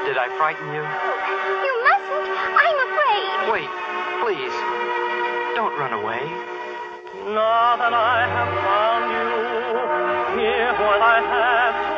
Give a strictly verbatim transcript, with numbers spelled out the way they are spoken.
Did I frighten you? You mustn't. I'm afraid. Wait, please. Don't run away. Now that I have found you, hear what I have to